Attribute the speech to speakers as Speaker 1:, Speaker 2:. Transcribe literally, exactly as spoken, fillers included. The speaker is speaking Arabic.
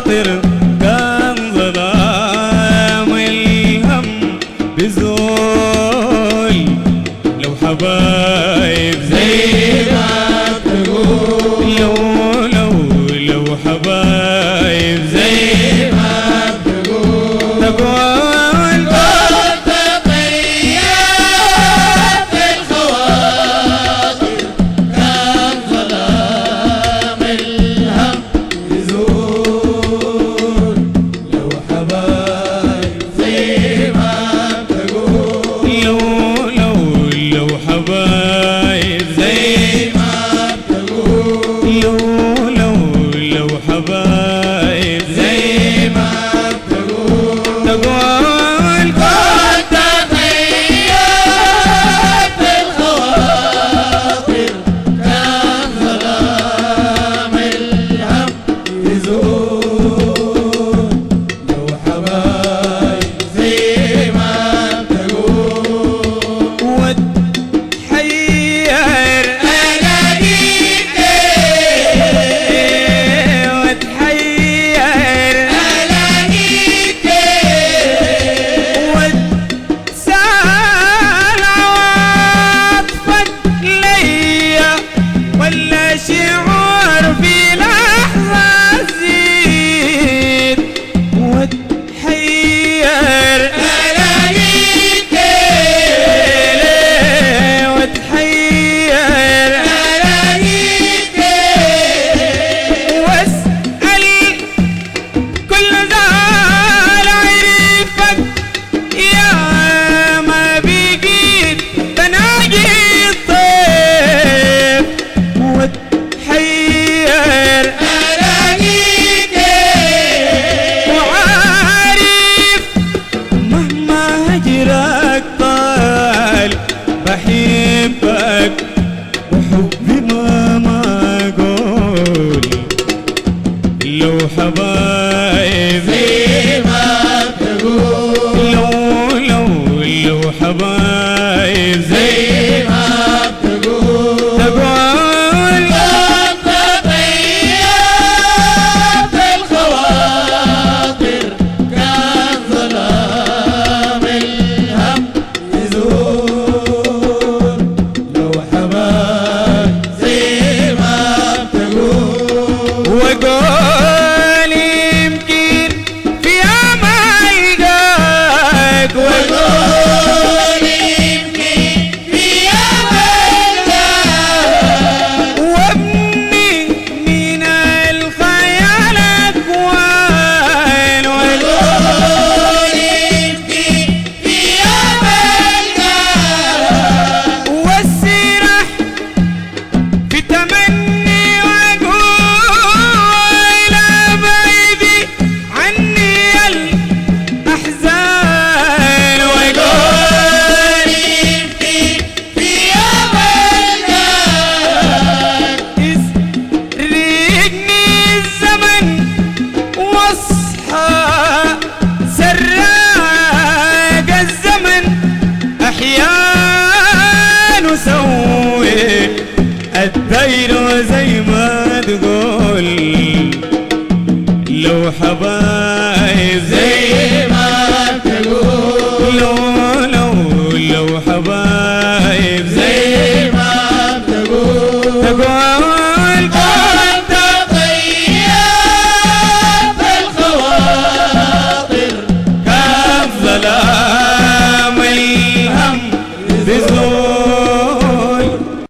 Speaker 1: الخواطر كان ظلام الهم بزول لو حبايب زي ما تقول لو لو لو حبايب زي ما تقول تقول
Speaker 2: كنت طيب الخواطر كان ظلام الهم يزول لو حبايب زي ما تقول
Speaker 1: لو لو لو حبايب زي
Speaker 2: ما تقول
Speaker 1: لو لو لو حبايب زي
Speaker 2: ما تقول
Speaker 1: تقول
Speaker 2: كنت طيب الخواطر كان ظلام الهم يزول لو حبايب زي ما تقول
Speaker 1: وتحير
Speaker 2: ألاقيك
Speaker 1: وتحير
Speaker 2: ألاقيك
Speaker 1: وتسال عواطفك ليا ولا شعور في لحظة زيد وتحير
Speaker 2: ألاقيك
Speaker 1: وتحير
Speaker 2: ألاقيك
Speaker 1: واسأل كل زال عرفك يا ما بقيت تناجي الطيف وتحير
Speaker 2: ألاقيك
Speaker 1: وعارف مهما هجرك طال بحبك وحبي ما ما أقول لو حبايب
Speaker 2: زي ما تقول
Speaker 1: لو لو لو حبايب زي
Speaker 2: زي ما تقول
Speaker 1: تقول
Speaker 2: كنت طيب الخواطر كان ظلام الهم يزول لو حبايب زي ما تقول
Speaker 1: وقول يمكن في أمل جاك وقول
Speaker 2: وقول يمكن في أمل جاك
Speaker 1: وابني من الخيال أكوان وقول
Speaker 2: وقول يمكن في أمل جاك
Speaker 1: واسرح في تمني وأقول أبعدي عني الأحزان وأقول
Speaker 2: يمكن في أمل جاك
Speaker 1: يسرقني الزمن واصحى سراق الزمن أحيان وسوي الدير زي ما تقول لو حبايب